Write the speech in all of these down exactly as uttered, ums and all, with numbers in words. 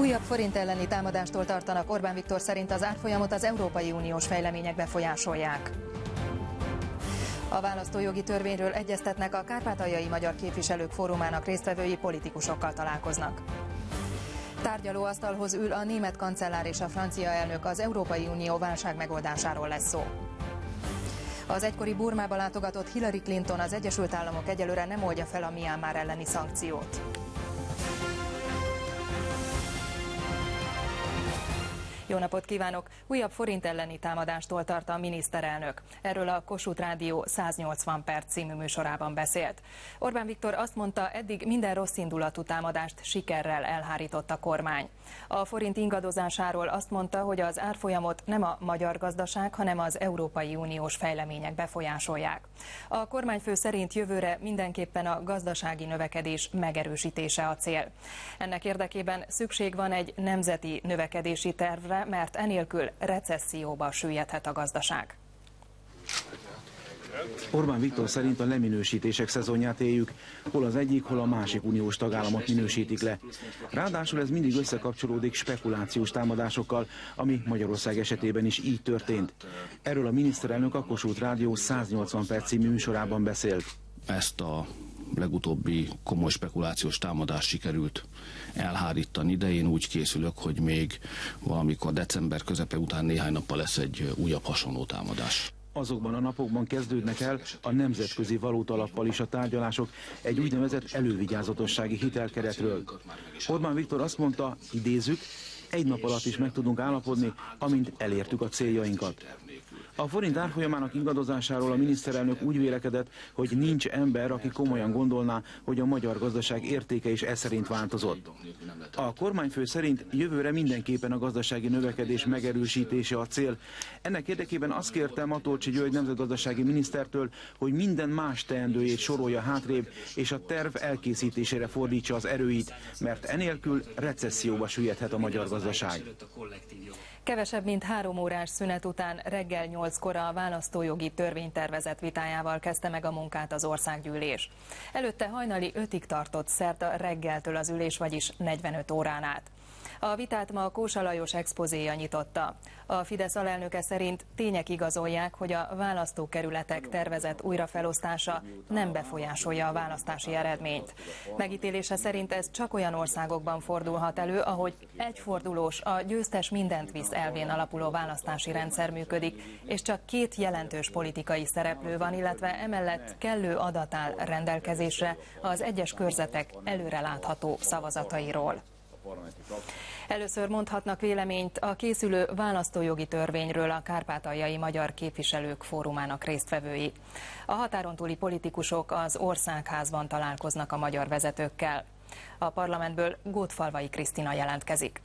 Újabb forint elleni támadástól tartanak. Orbán Viktor szerint az árfolyamot az Európai Uniós fejlemények befolyásolják. A választójogi törvényről egyeztetnek, a Kárpátaljai Magyar Képviselők Fórumának résztvevői politikusokkal találkoznak. Tárgyalóasztalhoz ül a német kancellár és a francia elnök, az Európai Unió válság megoldásáról lesz szó. Az egykori Burmába látogatott Hillary Clinton, az Egyesült Államok egyelőre nem oldja fel a Myanmar elleni szankciót. Jó napot kívánok! Újabb forint elleni támadástól tart a miniszterelnök. Erről a Kossuth Rádió száznyolcvan perc című műsorában beszélt. Orbán Viktor azt mondta, eddig minden rosszindulatú támadást sikerrel elhárított a kormány. A forint ingadozásáról azt mondta, hogy az árfolyamot nem a magyar gazdaság, hanem az Európai Uniós fejlemények befolyásolják. A kormányfő szerint jövőre mindenképpen a gazdasági növekedés megerősítése a cél. Ennek érdekében szükség van egy nemzeti növekedési tervre, mert enélkül recesszióba süllyedhet a gazdaság. Orbán Viktor szerint a leminősítések szezonját éljük, hol az egyik, hol a másik uniós tagállamot minősítik le. Ráadásul ez mindig összekapcsolódik spekulációs támadásokkal, ami Magyarország esetében is így történt. Erről a miniszterelnök a Kossuth Rádió száznyolcvan perc című műsorában beszélt. Ezt a legutóbbi komoly spekulációs támadást sikerült elhárítani, de én úgy készülök, hogy még valamikor december közepe után néhány nappal lesz egy újabb hasonló támadás. Azokban a napokban kezdődnek el a Nemzetközi Valutalappal is a tárgyalások egy úgynevezett elővigyázatossági hitelkeretről. Orbán Viktor azt mondta, idézzük, egy nap alatt is meg tudunk állapodni, amint elértük a céljainkat. A forint árfolyamának ingadozásáról a miniszterelnök úgy vélekedett, hogy nincs ember, aki komolyan gondolná, hogy a magyar gazdaság értéke is e szerint változott. A kormányfő szerint jövőre mindenképpen a gazdasági növekedés megerősítése a cél. Ennek érdekében azt kérte Matolcsy György nemzetgazdasági minisztertől, hogy minden más teendőjét sorolja hátrébb, és a terv elkészítésére fordítsa az erőit, mert enélkül recesszióba süllyedhet a magyar gazdaság. Kevesebb mint három órás szünet után reggel nyolckor a választójogi törvénytervezet vitájával kezdte meg a munkát az országgyűlés. Előtte hajnali ötig tartott szerda reggeltől az ülés, vagyis negyvenöt órán át. A vitát ma Kósa Lajos expozéja nyitotta. A Fidesz alelnöke szerint tények igazolják, hogy a választókerületek tervezett újrafelosztása nem befolyásolja a választási eredményt. Megítélése szerint ez csak olyan országokban fordulhat elő, ahogy egyfordulós, a győztes mindent visz elvén alapuló választási rendszer működik, és csak két jelentős politikai szereplő van, illetve emellett kellő adat áll rendelkezésre az egyes körzetek előrelátható szavazatairól. Először mondhatnak véleményt a készülő választójogi törvényről a Kárpátaljai Magyar Képviselők Fórumának résztvevői. A határon túli politikusok az Országházban találkoznak a magyar vezetőkkel. A parlamentből Gótfalvai Krisztina jelentkezik.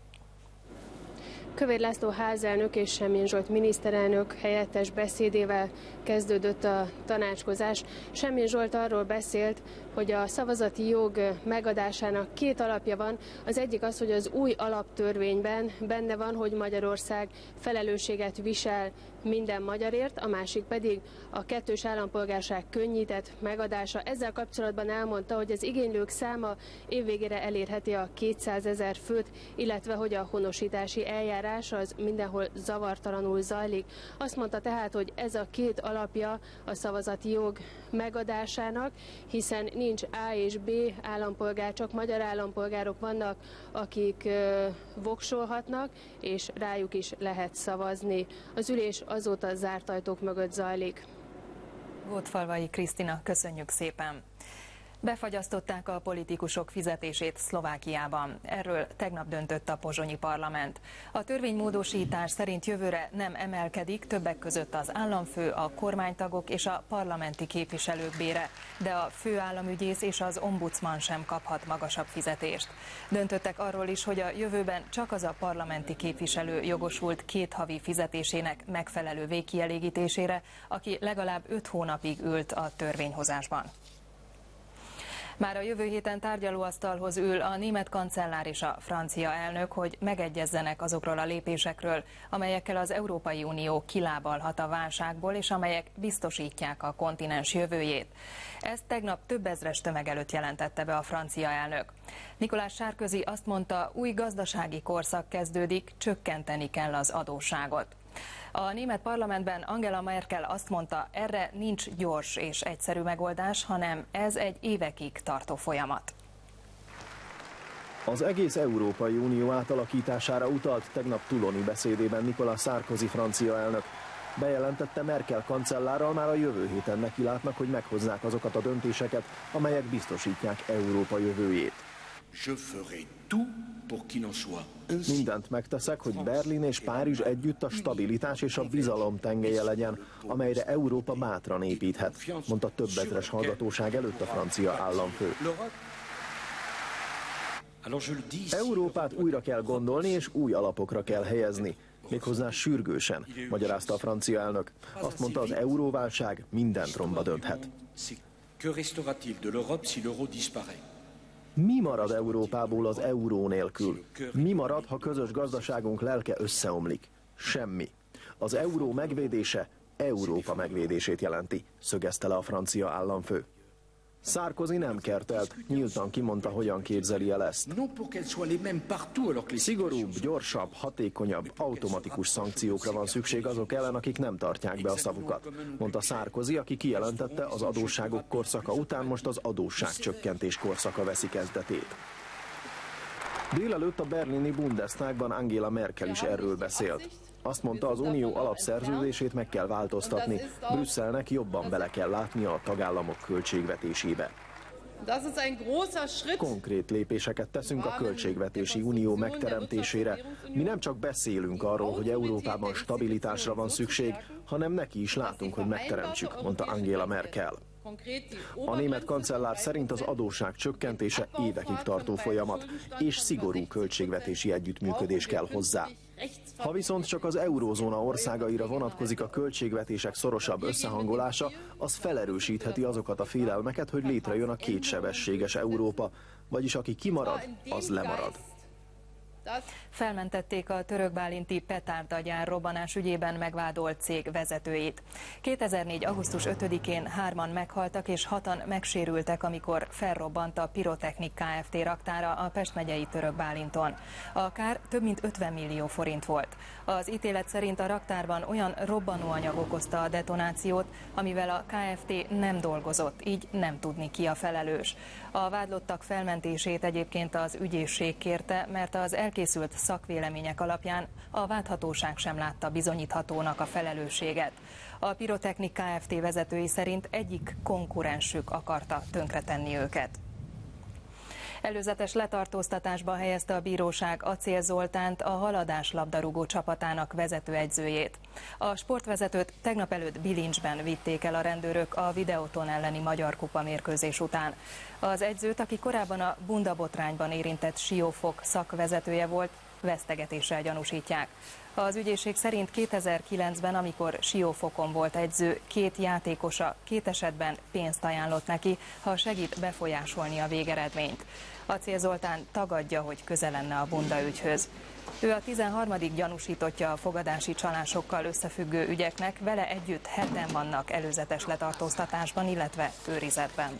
Kövér László házelnök és Semjén Zsolt miniszterelnök helyettes beszédével kezdődött a tanácskozás. Semjén Zsolt arról beszélt, hogy a szavazati jog megadásának két alapja van. Az egyik az, hogy az új alaptörvényben benne van, hogy Magyarország felelősséget visel minden magyarért, a másik pedig a kettős állampolgárság könnyített megadása. Ezzel kapcsolatban elmondta, hogy az igénylők száma évvégére elérheti a kétszázezer főt, illetve hogy a honosítási eljárás az mindenhol zavartalanul zajlik. Azt mondta tehát, hogy ez a két alapja a szavazati jog megadásának, hiszen nincs A és B állampolgár, csak magyar állampolgárok vannak, akik ö, voksolhatnak, és rájuk is lehet szavazni. Az ülés azóta zárt ajtók mögött zajlik. Gótfalvai Krisztina, köszönjük szépen! Befagyasztották a politikusok fizetését Szlovákiában. Erről tegnap döntött a pozsonyi parlament. A törvénymódosítás szerint jövőre nem emelkedik, többek között az államfő, a kormánytagok és a parlamenti képviselők bére, de a főállamügyész és az ombudsman sem kaphat magasabb fizetést. Döntöttek arról is, hogy a jövőben csak az a parlamenti képviselő jogosult két havi fizetésének megfelelő végkielégítésére, aki legalább öt hónapig ült a törvényhozásban. Már a jövő héten tárgyalóasztalhoz ül a német kancellár és a francia elnök, hogy megegyezzenek azokról a lépésekről, amelyekkel az Európai Unió kilábalhat a válságból, és amelyek biztosítják a kontinens jövőjét. Ezt tegnap több ezres tömeg előtt jelentette be a francia elnök. Nicolas Sarkozy azt mondta, új gazdasági korszak kezdődik, csökkenteni kell az adósságot. A német parlamentben Angela Merkel azt mondta, erre nincs gyors és egyszerű megoldás, hanem ez egy évekig tartó folyamat. Az egész Európai Unió átalakítására utalt tegnap Touloni beszédében Nicolas Sarkozy francia elnök. Bejelentette, Merkel kancellárral már a jövő héten nekilátnak, hogy meghozzák azokat a döntéseket, amelyek biztosítják Európa jövőjét. Mindent megteszek, hogy Berlin és Párizs együtt a stabilitás és a bizalom tengelye legyen, amelyre Európa bátran építhet, mondta több ezres hallgatóság előtt a francia államfő. Európát újra kell gondolni és új alapokra kell helyezni, méghozzá sürgősen, magyarázta a francia elnök. Azt mondta, az euróválság mindent romba dönthet. Mi marad Európából az euró nélkül? Mi marad, ha közös gazdaságunk lelke összeomlik? Semmi. Az euró megvédése Európa megvédését jelenti, szögezte le a francia államfő. Sarkozy nem kertelt, nyíltan kimondta, hogyan képzeli el ezt. Szigorúbb, gyorsabb, hatékonyabb, automatikus szankciókra van szükség azok ellen, akik nem tartják be a szavukat, mondta Sarkozy, aki kijelentette, az adósságok korszaka után most az adósságcsökkentés korszaka veszi kezdetét. Délelőtt a berlini Bundestagban Angela Merkel is erről beszélt. Azt mondta, az unió alapszerződését meg kell változtatni, Brüsszelnek jobban bele kell látnia a tagállamok költségvetésébe. Konkrét lépéseket teszünk a költségvetési unió megteremtésére. Mi nem csak beszélünk arról, hogy Európában stabilitásra van szükség, hanem neki is látunk, hogy megteremtsük, mondta Angela Merkel. A német kancellár szerint az adósság csökkentése évekig tartó folyamat, és szigorú költségvetési együttműködés kell hozzá. Ha viszont csak az eurózóna országaira vonatkozik a költségvetések szorosabb összehangolása, az felerősítheti azokat a félelmeket, hogy létrejön a kétsebességes Európa, vagyis aki kimarad, az lemarad. Felmentették a törökbálinti petárdagyár robbanás ügyében megvádolt cég vezetőit. kétezer-négy. augusztus ötödikén hárman meghaltak és hatan megsérültek, amikor felrobbant a Pyrotechnik Kft. Raktára a Pest megyei Törökbálinton. A kár több mint ötven millió forint volt. Az ítélet szerint a raktárban olyan robbanóanyag okozta a detonációt, amivel a Kft. Nem dolgozott, így nem tudni, ki a felelős. A vádlottak felmentését egyébként az ügyészség kérte, mert az elkészült szakvélemények alapján a vádhatóság sem látta bizonyíthatónak a felelősséget. A Pyrotechnik Kft. Vezetői szerint egyik konkurensük akarta tönkretenni őket. Előzetes letartóztatásba helyezte a bíróság Acél Zoltánt, a Haladás labdarúgó csapatának vezetőedzőjét. A sportvezetőt tegnap előtt bilincsben vitték el a rendőrök a Videoton elleni Magyar Kupa mérkőzés után. Az edzőt, aki korábban a bundabotrányban érintett Siófok szakvezetője volt, vesztegetéssel gyanúsítják. Az ügyészség szerint kétezer-kilencben, amikor Siófokon volt edző, két játékosa két esetben pénzt ajánlott neki, ha segít befolyásolni a végeredményt. Acél Zoltán tagadja, hogy köze lenne a bunda ügyhöz. Ő a tizenharmadik gyanúsítottja a fogadási csalásokkal összefüggő ügyeknek, vele együtt heten vannak előzetes letartóztatásban, illetve őrizetben.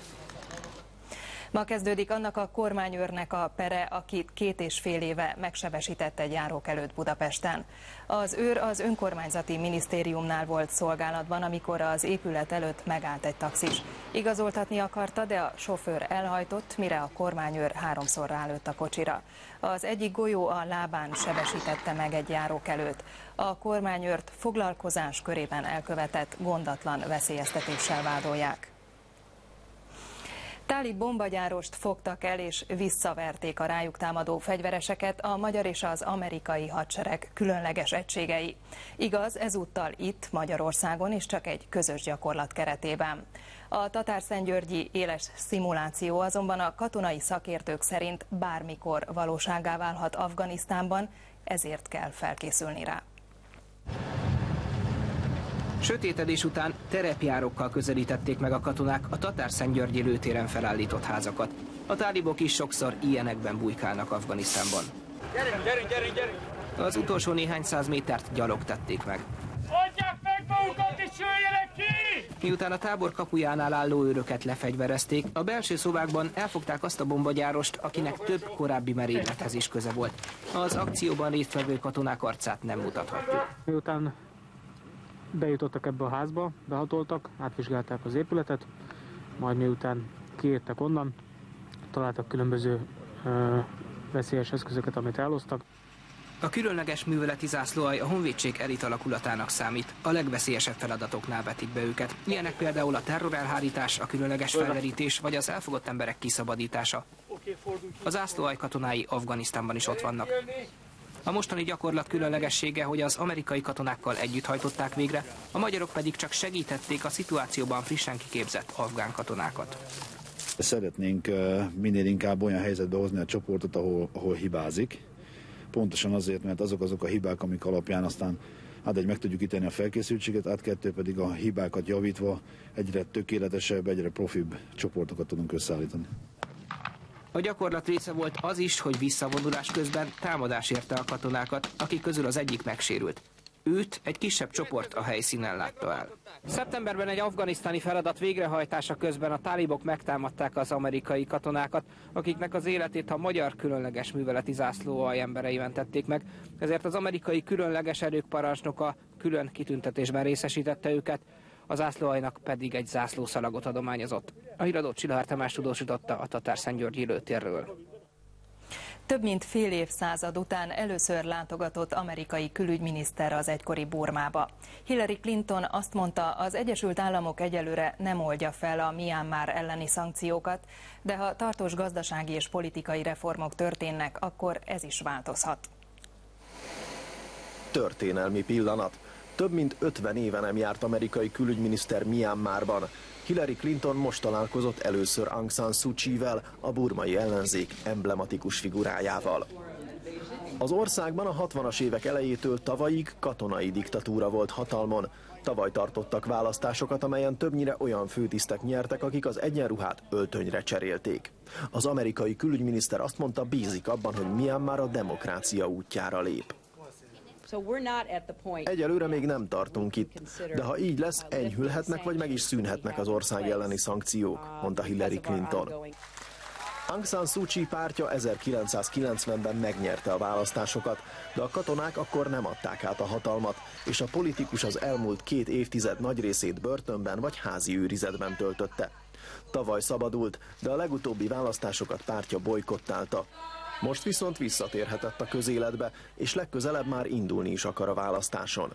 Ma kezdődik annak a kormányőrnek a pere, akit két és fél éve megsebesített egy járók előtt Budapesten. Az őr az önkormányzati minisztériumnál volt szolgálatban, amikor az épület előtt megállt egy taxis. Igazoltatni akarta, de a sofőr elhajtott, mire a kormányőr háromszor rálőtt a kocsira. Az egyik golyó a lábán sebesítette meg egy járók előtt. A kormányőrt foglalkozás körében elkövetett gondatlan veszélyeztetéssel vádolják. Táli bombagyárost fogtak el és visszaverték a rájuk támadó fegyvereseket a magyar és az amerikai hadsereg különleges egységei. Igaz, ezúttal itt, Magyarországon is csak egy közös gyakorlat keretében. A tatárszentgyörgyi éles szimuláció azonban a katonai szakértők szerint bármikor valósággá válhat Afganisztánban, ezért kell felkészülni rá. Sötétedés után terepjárókkal közelítették meg a katonák a Tatárszentgyörgyi lőtéren felállított házakat. A tálibok is sokszor ilyenekben bujkálnak Afganisztánban. Gyerünk, gyerünk, gyerünk, gyerünk! Az utolsó néhány száz métert gyalog tették meg. Adják meg magukat és jöjjenek ki! Miután a tábor kapujánál álló őröket lefegyverezték, a belső szobákban elfogták azt a bombagyárost, akinek több korábbi merénylethez is köze volt. Az akcióban résztvevő katonák arcát nem mutathatjuk. Miután bejutottak ebbe a házba, behatoltak, átvizsgálták az épületet, majd miután kiértek onnan, találtak különböző ö, veszélyes eszközöket, amit elhoztak. A különleges műveleti zászlóalj a honvédség elit alakulatának számít. A legveszélyesebb feladatoknál vetik be őket. Ilyenek például a terrorelhárítás, a különleges felderítés vagy az elfogott emberek kiszabadítása. A zászlóalj katonái Afganisztánban is ott vannak. A mostani gyakorlat különlegessége, hogy az amerikai katonákkal együtt hajtották végre, a magyarok pedig csak segítették a szituációban frissen kiképzett afgán katonákat. Szeretnénk minél inkább olyan helyzetbe hozni a csoportot, ahol, ahol hibázik. Pontosan azért, mert azok azok a hibák, amik alapján aztán hát egy meg tudjuk ítélni a felkészültséget, át kettő pedig a hibákat javítva egyre tökéletesebb, egyre profibb csoportokat tudunk összeállítani. A gyakorlat része volt az is, hogy visszavonulás közben támadás érte a katonákat, akik közül az egyik megsérült. Őt egy kisebb csoport a helyszínen látta el. Szeptemberben egy afganisztáni feladat végrehajtása közben a tálibok megtámadták az amerikai katonákat, akiknek az életét a magyar különleges műveleti zászlóalj emberei mentették meg, ezért az amerikai különleges erők parancsnoka külön kitüntetésben részesítette őket, a zászlóaljnak pedig egy zászlószalagot adományozott. A híradót Csilahár Tamás tudósította a Tatárszentgyörgyi lőtérről. Több mint fél évszázad után először látogatott amerikai külügyminiszter az egykori Burmába. Hillary Clinton azt mondta, az Egyesült Államok egyelőre nem oldja fel a Myanmar elleni szankciókat, de ha tartós gazdasági és politikai reformok történnek, akkor ez is változhat. Történelmi pillanat. Több mint ötven éve nem járt amerikai külügyminiszter Myanmarban. Hillary Clinton most találkozott először Aung San Suu Kyi-vel, a burmai ellenzék emblematikus figurájával. Az országban a hatvanas évek elejétől tavalyig katonai diktatúra volt hatalmon. Tavaly tartottak választásokat, amelyen többnyire olyan főtisztek nyertek, akik az egyenruhát öltönyre cserélték. Az amerikai külügyminiszter azt mondta, bízik abban, hogy Myanmar a demokrácia útjára lép. Egyelőre még nem tartunk itt, de ha így lesz, enyhülhetnek vagy meg is szűnhetnek az ország elleni szankciók, mondta Hillary Clinton. Aung San Suu Kyi pártja ezerkilencszázkilencvenben megnyerte a választásokat, de a katonák akkor nem adták át a hatalmat, és a politikus az elmúlt két évtized nagy részét börtönben vagy házi őrizetben töltötte. Tavaly szabadult, de a legutóbbi választásokat pártja bojkottálta. Most viszont visszatérhetett a közéletbe, és legközelebb már indulni is akar a választáson.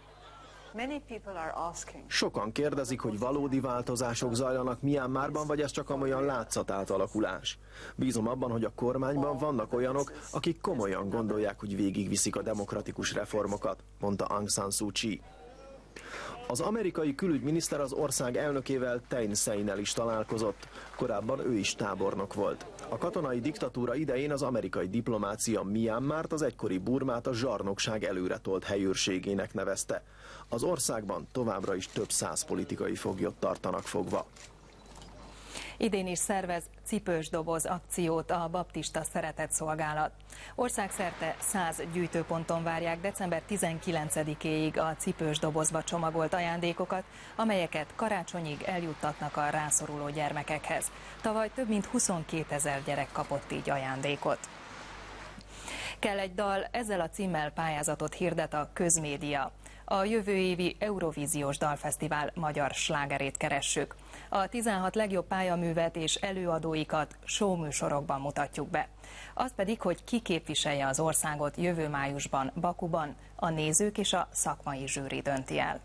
Sokan kérdezik, hogy valódi változások zajlanak Myanmarban, vagy ez csak amolyan látszatátalakulás. Bízom abban, hogy a kormányban vannak olyanok, akik komolyan gondolják, hogy végigviszik a demokratikus reformokat, mondta Aung San Suu Kyi. Az amerikai külügyminiszter az ország elnökével, Thein Seinnel is találkozott. Korábban ő is tábornok volt. A katonai diktatúra idején az amerikai diplomácia Myanmart, az egykori Burmát a zsarnokság előretolt helyőrségének nevezte. Az országban továbbra is több száz politikai foglyot tartanak fogva. Idén is szervez cipős doboz akciót a Baptista Szeretetszolgálat. Országszerte száz gyűjtőponton várják december tizenkilencedikéig a cipős dobozba csomagolt ajándékokat, amelyeket karácsonyig eljuttatnak a rászoruló gyermekekhez. Tavaly több mint huszonkétezer gyerek kapott így ajándékot. Kell egy dal, ezzel a címmel pályázatot hirdet a Közmédia. A jövő évi Eurovíziós Dalfesztivál magyar slágerét keressük. A tizenhat legjobb pályaművet és előadóikat showműsorokban mutatjuk be. Az pedig, hogy ki képviselje az országot jövő májusban Bakuban, a nézők és a szakmai zsűri dönti el.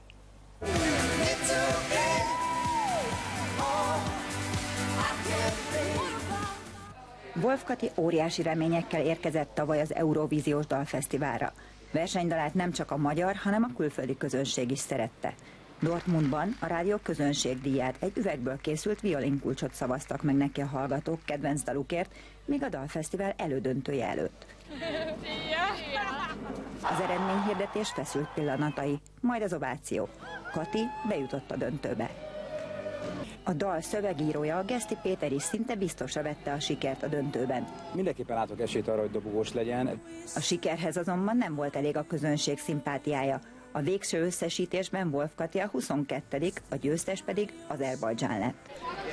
Wolf Kati óriási reményekkel érkezett tavaly az Eurovíziós Dalfesztiválra. Versenydalát nem csak a magyar, hanem a külföldi közönség is szerette. Dortmundban a rádió közönségdíját, egy üvegből készült violinkulcsot szavaztak meg neki a hallgatók kedvenc dalukért, még a Dalfesztivál elődöntője előtt. Az eredményhirdetés feszült pillanatai, majd az ováció. Kati bejutott a döntőbe. A dal szövegírója, Geszti Péter is szinte biztosra vette a sikert a döntőben. Mindenképpen látok esélyt arra, hogy dobogós legyen. A sikerhez azonban nem volt elég a közönség szimpátiája. A végső összesítésben Wolf Kati a huszonkettedik, a győztes pedig Azerbajdzsán lett.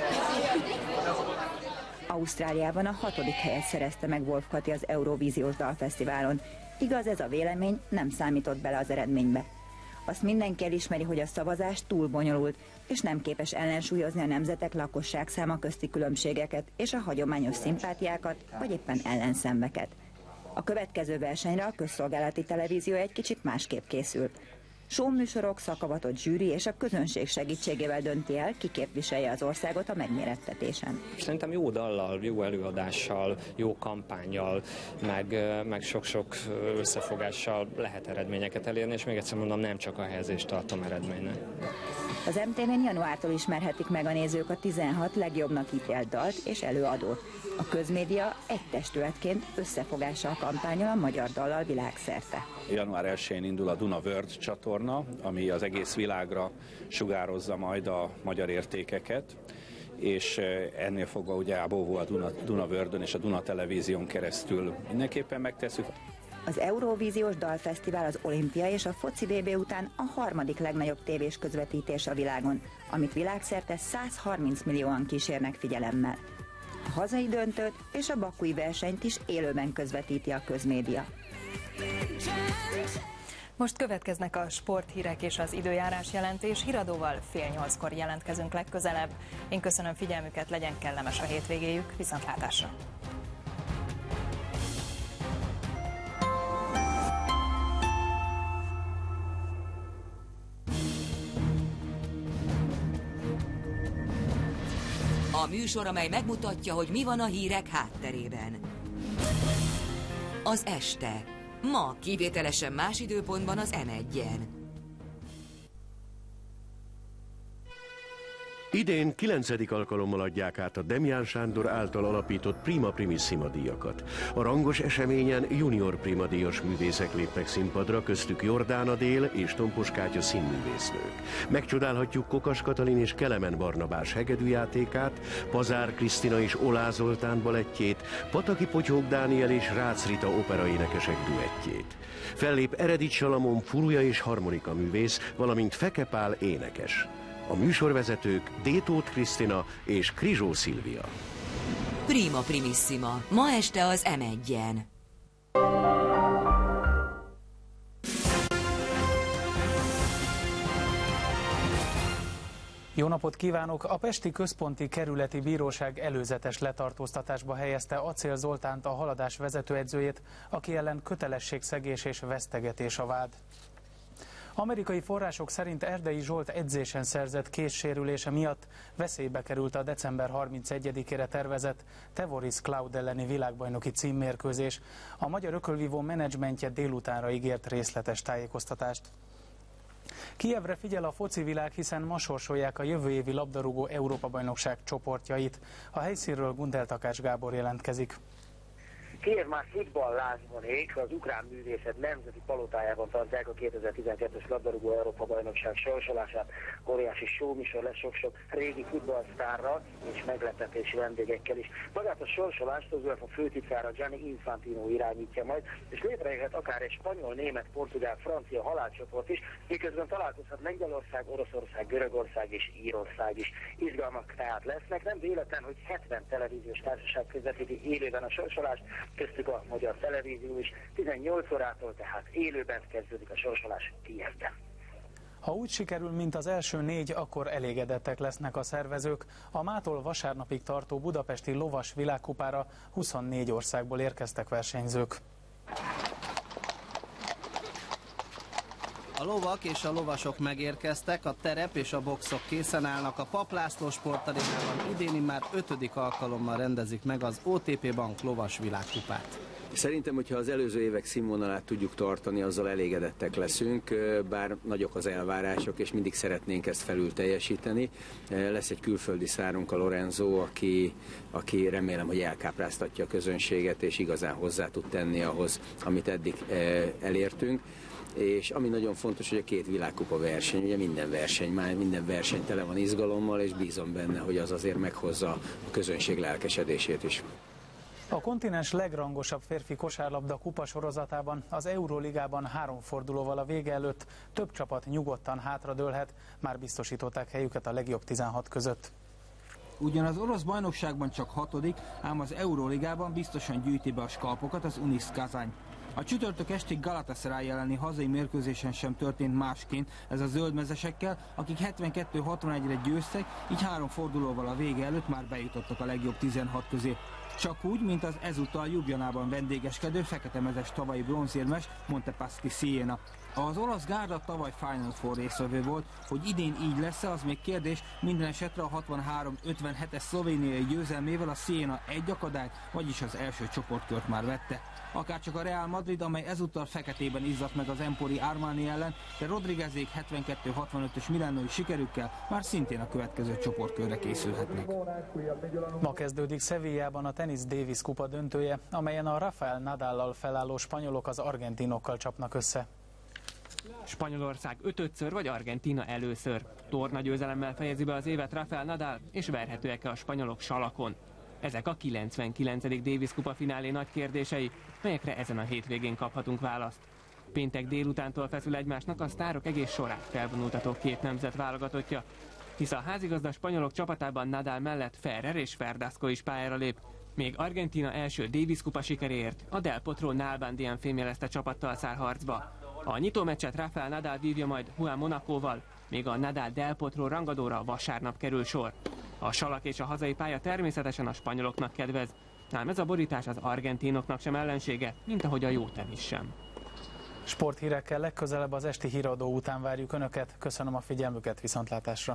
Ausztráliában a hatodik helyet szerezte meg Wolf Kati az Eurovíziós Dalfesztiválon. Igaz, ez a vélemény nem számított bele az eredménybe. Azt mindenki elismeri, hogy a szavazás túl bonyolult, és nem képes ellensúlyozni a nemzetek lakosságszáma közti különbségeket és a hagyományos szimpátiákat, vagy éppen ellenszembeket. A következő versenyre a közszolgálati televízió egy kicsit másképp készül. Showműsorok, szakavatott zsűri és a közönség segítségével dönti el, ki képviselje az országot a megmérettetésen. Szerintem jó dallal, jó előadással, jó kampánnyal, meg, meg sok-sok összefogással lehet eredményeket elérni, és még egyszer mondom, nem csak a helyezést tartom eredménynek. Az em té vén januártól ismerhetik meg a nézők a tizenhat legjobbnak ítélt dalt és előadót. A közmédia egy testületként összefogással kampányol a magyar dallal világszerte. január elsején indul a Duna World csatorna, ami az egész világra sugározza majd a magyar értékeket, és ennél fogva ugye a Bóvó a Duna, Duna Worldön és a Duna Televízión keresztül mindenképpen megtesszük. Az Eurovíziós Dalfesztivál az olimpia és a foci vé bé után a harmadik legnagyobb tévés közvetítés a világon, amit világszerte százharminc millióan kísérnek figyelemmel. A hazai döntőt és a bakui versenyt is élőben közvetíti a közmédia. Most következnek a sporthírek és az időjárás jelentés. Híradóval fél nyolckor jelentkezünk legközelebb. Én köszönöm figyelmüket, legyen kellemes a hétvégéjük, viszontlátásra! A műsor, amely megmutatja, hogy mi van a hírek hátterében. Az este. Ma kivételesen más időpontban az em egyen. Idén kilencedik alkalommal adják át a Demján Sándor által alapított Prima Primissima díjakat. A rangos eseményen junior Prima díjas művészek lépnek színpadra, köztük Jordán Adél és Tompos Kátya színművésznők. Megcsodálhatjuk Kokas Katalin és Kelemen Barnabás hegedűjátékát, Pazár Krisztina és Olá Zoltán balettjét, Pataki Potyók Dániel és Rácz Rita operaénekesek duettjét. Fellép Eredit Salamon furuja és harmonika művész, valamint Feke Pál énekes. A műsorvezetők Détóth Krisztina és Krizsó Szilvia. Prima Primissima. Ma este az em egyen. Jó napot kívánok! A Pesti Központi Kerületi Bíróság előzetes letartóztatásba helyezte Acél Zoltánt, a Haladás vezetőedzőjét, aki ellen kötelességszegés és vesztegetés a vád. Amerikai források szerint Erdei Zsolt edzésen szerzett kézsérülése miatt veszélybe került a december harmincegyedikére tervezett Tevoris Cloud elleni világbajnoki címmérkőzés. A magyar ökölvívó menedzsmentje délutánra ígért részletes tájékoztatást. Kijevre figyel a foci világ, hiszen ma sorsolják a jövő évi labdarúgó Európa-bajnokság csoportjait. A helyszínről Gundel Takács Gábor jelentkezik. Kijev már futballlázban ég, az ukrán művészet nemzeti palotájában tartják a kétezer-tizenkettes labdarúgó Európa-bajnokság sorsolását. Óriási showműsor lesz sok-sok régi futballsztárral és meglepetési vendégekkel is. Magát a sorsolást az UEFA főtitkára Gianni Infantino irányítja majd, és létrejöhet akár egy spanyol, német, portugál, francia halálcsoport is, miközben találkozhat Lengyelország, Oroszország, Görögország és Írország is. Izgalmak tehát lesznek, nem véletlen, hogy hetven televíziós társaság közvetíti élőben a sorsolást, köztük a Magyar Televízió is. tizennyolc órától tehát élőben kezdődik a sorsolás Kijevben. Ha úgy sikerül, mint az első négy, akkor elégedettek lesznek a szervezők. A mától vasárnapig tartó budapesti lovas világkupára huszonnégy országból érkeztek versenyzők. A lovak és a lovasok megérkeztek, a terep és a boxok készen állnak. A Papp László Sportarénában idén már ötödik alkalommal rendezik meg az o té pé Bank lovas világkupát. Szerintem, hogyha az előző évek színvonalát tudjuk tartani, azzal elégedettek leszünk, bár nagyok az elvárások, és mindig szeretnénk ezt felül teljesíteni. Lesz egy külföldi szárunk, a Lorenzo, aki, aki remélem, hogy elkápráztatja a közönséget, és igazán hozzá tud tenni ahhoz, amit eddig elértünk. És ami nagyon fontos, hogy a két világkupa verseny, ugye minden verseny, már minden verseny tele van izgalommal, és bízom benne, hogy az azért meghozza a közönség lelkesedését is. A kontinens legrangosabb férfi kosárlabda kupa sorozatában, az Euróligában három fordulóval a vége előtt több csapat nyugodtan hátradőlhet, már biztosították helyüket a legjobb tizenhat között. Ugyan az orosz bajnokságban csak hatodik, ám az Euróligában biztosan gyűjti be a skalpokat az Unis Kazany. A csütörtök esti Galatasaray elleni hazai mérkőzésen sem történt másként ez a zöldmezesekkel, akik hetvenkettő hatvanegyre győztek, így három fordulóval a vége előtt már bejutottak a legjobb tizenhat közé. Csak úgy, mint az ezúttal Ljubljanában vendégeskedő feketemezes tavalyi bronzérmes Montepaschi Siena. Az olasz gárda tavaly Final Four résztvevő volt, hogy idén így lesz-e, az még kérdés, minden esetre a hatvanhárom ötvenhetes szlovéniai győzelmével a Siena egy akadályt, vagyis az első csoportkört már vette. Akárcsak a Real Madrid, amely ezúttal feketében izzadt meg az Empoli Armani ellen, de Rodriguezék hetvenkettő hatvanötös milánói sikerükkel már szintén a következő csoportkörre készülhetnek. Ma kezdődik Sevillában a Tennis Davis kupa döntője, amelyen a Rafael Nadállal felálló spanyolok az argentinokkal csapnak össze. Spanyolország ötödször vagy Argentína először. Torna győzelemmel fejezi be az évet Rafael Nadal, és verhetőek-e a spanyolok salakon? Ezek a kilencvenkilencedik Davis kupa finálé nagy kérdései, melyekre ezen a hétvégén kaphatunk választ. Péntek délutántól feszül egymásnak a sztárok egész sorát felvonultató két nemzet válogatottja, hisz a házigazda spanyolok csapatában Nadal mellett Ferrer és Verdasco is pályára lép, még Argentína első Davis kupa sikeréért a Del Potro Nalbandian fémjelezte csapattal száll harcba. A nyitó meccset Rafael Nadal vívja majd Juan Monacóval, még a Nadal Del Potro rangadóra vasárnap kerül sor. A salak és a hazai pálya természetesen a spanyoloknak kedvez, ám ez a borítás az argentinoknak sem ellensége, mint ahogy a jó tenisz sem. Sporthírekkel legközelebb az esti híradó után várjuk Önöket. Köszönöm a figyelmüket, viszontlátásra!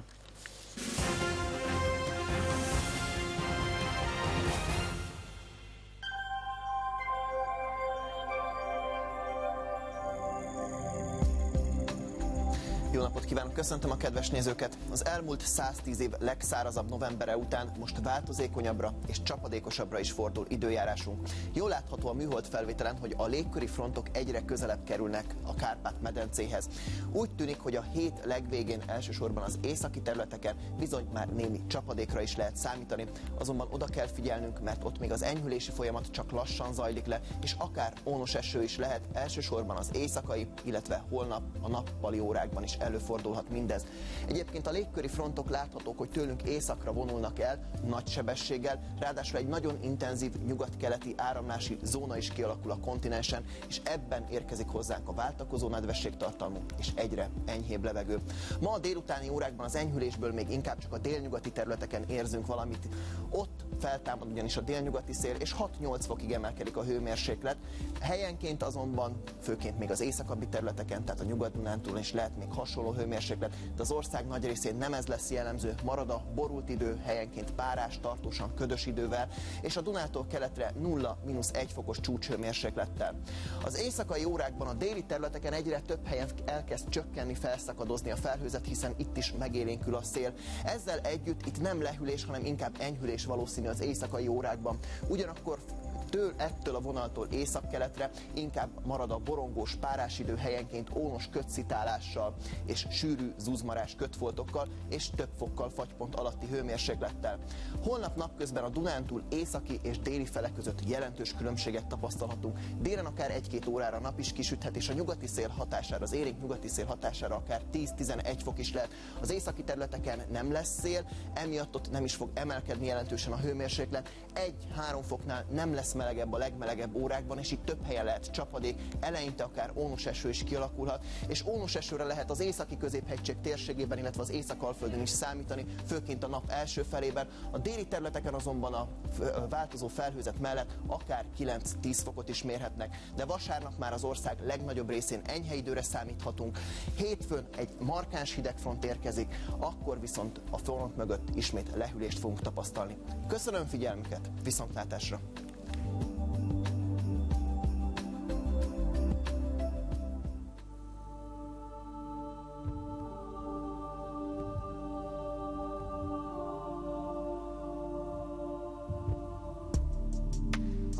Jó napot kívánok, köszöntöm a kedves nézőket! Az elmúlt száztíz év legszárazabb novembere után most változékonyabbra és csapadékosabbra is fordul időjárásunk. Jól látható a műhold felvételen, hogy a légköri frontok egyre közelebb kerülnek a Kárpát-medencéhez. Úgy tűnik, hogy a hét legvégén elsősorban az északi területeken bizony már némi csapadékra is lehet számítani, azonban oda kell figyelnünk, mert ott még az enyhülési folyamat csak lassan zajlik le, és akár ónos eső is lehet, elsősorban az éjszakai, illetve holnap a nappali órákban is előfordulhat mindez. Egyébként a légköri frontok láthatók, hogy tőlünk északra vonulnak el nagy sebességgel, ráadásul egy nagyon intenzív nyugat-keleti áramlási zóna is kialakul a kontinensen, és ebben érkezik hozzánk a váltakozó nedvességtartalmú és egyre enyhébb levegő. Ma a délutáni órákban az enyhülésből még inkább csak a délnyugati területeken érzünk valamit. Ott feltámad ugyanis a délnyugati szél, és hat-nyolc fokig emelkedik a hőmérséklet. Helyenként azonban, főként még az északabbi területeken, tehát a Nyugat-Dunántúlon is lehet még hasonló hőmérséklet, de az ország nagy részén nem ez lesz jellemző, marad a borult idő, helyenként párás, tartósan ködös idővel, és a Dunától keletre nulla mínusz egy fokos csúcshőmérséklettel. Az éjszakai órákban a déli területeken egyre több helyen elkezd csökkenni, felszakadozni a felhőzet, hiszen itt is megélénkül a szél. Ezzel együtt itt nem lehűlés, hanem inkább enyhülés valószínű az éjszakai órákban. Ugyanakkor Től, ettől a vonaltól északkeletre inkább marad a borongós párásidő, helyenként ónos kötszitálással és sűrű zuzmarás kötfoltokkal és több fokkal fagypont alatti hőmérséklettel. Holnap napközben a Dunántúl északi és déli fele között jelentős különbséget tapasztalhatunk. Délen akár egy-két órára nap is kisüthet, és a nyugati szél hatására, az élénk nyugati szél hatására akár tíz-tizenegy fok is lehet. Az északi területeken nem lesz szél, emiatt ott nem is fog emelkedni jelentősen a hőmérséklet. egy-három foknál nem lesz melegebb a legmelegebb órákban, és itt több helyen lehet csapadék, eleinte akár ónos eső is kialakulhat, és ónos esőre lehet az északi középhegység térségében, illetve az Észak-Alföldön is számítani, főként a nap első felében. A déli területeken azonban a változó felhőzet mellett akár kilenc-tíz fokot is mérhetnek, de vasárnap már az ország legnagyobb részén enyhe időre számíthatunk. Hétfőn egy markáns hidegfront érkezik, akkor viszont a front mögött ismét lehűlést fogunk tapasztalni. Köszönöm figyelmüket, viszontlátásra!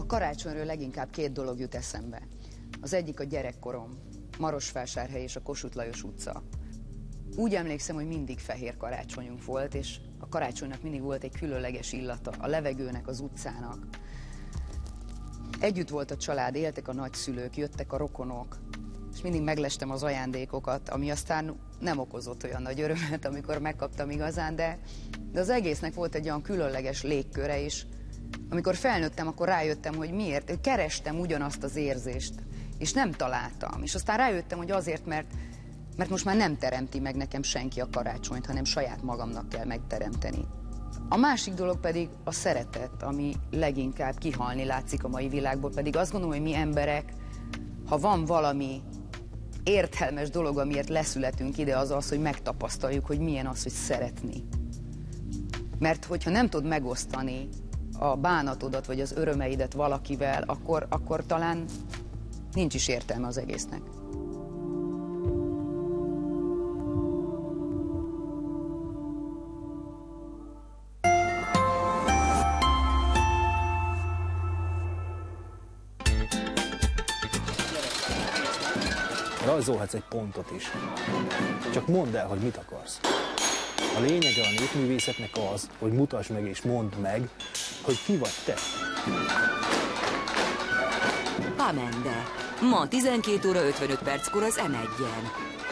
karácsonyról leginkább két dolog jut eszembe. Az egyik a gyerekkorom, Marosvásárhely és a Kossuth Lajos utca. Úgy emlékszem, hogy mindig fehér karácsonyunk volt, és a karácsonynak mindig volt egy különleges illata, a levegőnek, az utcának. Együtt volt a család, éltek a nagyszülők, jöttek a rokonok, és mindig meglestem az ajándékokat, ami aztán nem okozott olyan nagy örömet, amikor megkaptam igazán, de, de az egésznek volt egy olyan különleges légköre is. Amikor felnőttem, akkor rájöttem, hogy miért. Kerestem ugyanazt az érzést, és nem találtam. És aztán rájöttem, hogy azért, mert, mert most már nem teremti meg nekem senki a karácsonyt, hanem saját magamnak kell megteremteni. A másik dolog pedig a szeretet, ami leginkább kihalni látszik a mai világból, pedig azt gondolom, hogy mi emberek, ha van valami értelmes dolog, amiért leszületünk ide, az az, hogy megtapasztaljuk, hogy milyen az, hogy szeretni. Mert hogyha nem tudod megosztani a bánatodat, vagy az örömeidet valakivel, akkor, akkor talán nincs is értelme az egésznek. Rajzolhatsz egy pontot is. Csak mondd el, hogy mit akarsz. A lényege a népművészetnek az, hogy mutasd meg és mondd meg, hogy ki vagy te. Pamende. Ma tizenkét óra ötvenöt perckor az em egyen.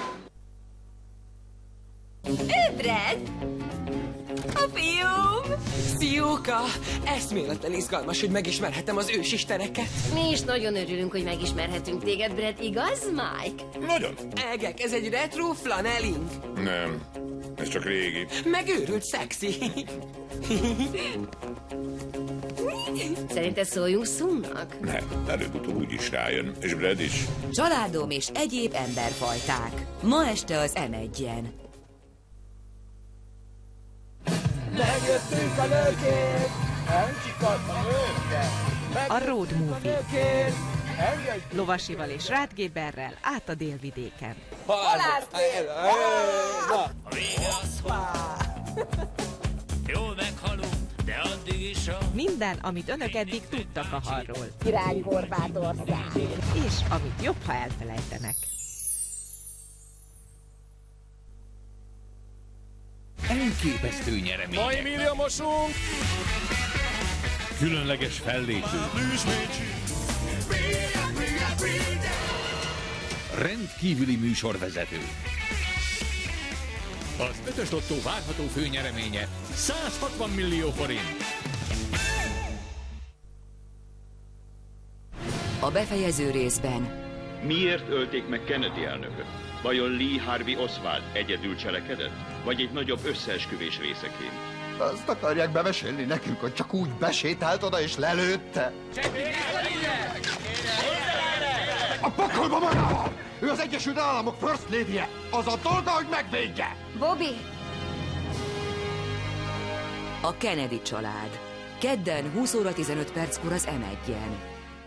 Ébredj! A fiúm! Szióka! Eszméletlen izgalmas, hogy megismerhetem az ősisteneket. Mi is nagyon örülünk, hogy megismerhetünk téged, Brad, igaz, Mike? Nagyon. Egek, ez egy retro flanelling. Nem, ez csak régi. Megőrült szexi. Szerinted szóljunk Sue-nak? Nem, előbb-utóbb úgy is rájön, és Brad is. Családom és egyéb emberfajták. Ma este az em egyen. Megjöttünk a nőkért, elcsikadt a nőkkel. A Road Movie. Lovasival és Rath Géberrel át a délvidéken. Halászlé! A vége az, hogy jól meghalunk, de addig is a... Minden, amit önök eddig tudtak a halról. Király Horvátország. És amit jobb, ha elfelejtenek. Elképesztő nyeremények. Mai milliómosunk! Különleges fellépő. Rendkívüli műsorvezető. Az ötös lottó várható főnyereménye százhatvan millió forint. A befejező részben. Miért ölték meg Kennedy elnököt? Vajon Lee Harvey Oswald egyedül cselekedett? Vagy egy nagyobb összeesküvés részeként? Azt akarják bemesélni nekünk, hogy csak úgy besétált oda és lelőtte? A pokolba magával! Ő az Egyesült Államok First Lady-je! Az a dolga, hogy megvédje! Bobby! A Kennedy család. Kedden húsz óra tizenöt perckor az em egyen.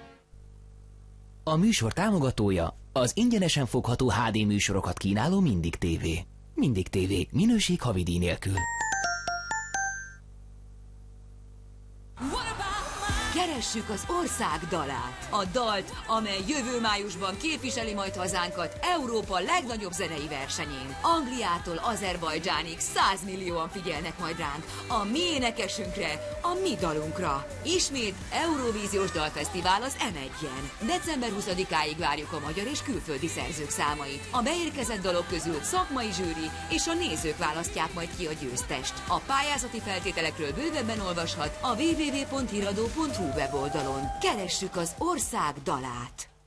A műsor támogatója az ingyenesen fogható há dé műsorokat kínáló Mindig té vé. Mindig té vé, minőség havidíj nélkül. Keressük az ország dalát. A dalt, amely jövő májusban képviseli majd hazánkat Európa legnagyobb zenei versenyén. Angliától Azerbajdzsánig száz millióan figyelnek majd ránk. A mi énekesünkre, a mi dalunkra. Ismét Eurovíziós Dalfesztivál az em egyen. december huszadikáig várjuk a magyar és külföldi szerzők számait. A beérkezett dalok közül szakmai zsűri és a nézők választják majd ki a győztest. A pályázati feltételekről bővebben olvashat a double-u double-u double-u pont híradó pont hu weboldalon. Keressük az ország dalát!